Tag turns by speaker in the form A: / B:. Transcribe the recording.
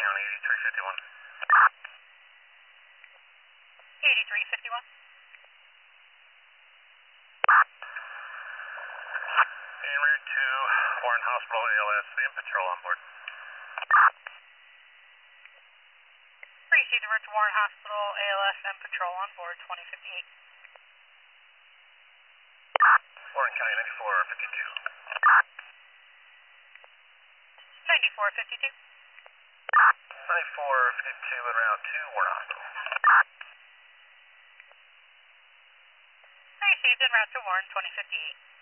A: County 8351.
B: 8351.
A: En route to Warren Hospital ALS and patrol on board.
B: Received en route to Warren Hospital, ALS, and patrol on board 2058.
A: Warren County 9452.
B: 9452.
A: 9452 en route to Warren Hospital.
B: Received en route to Warren 2058.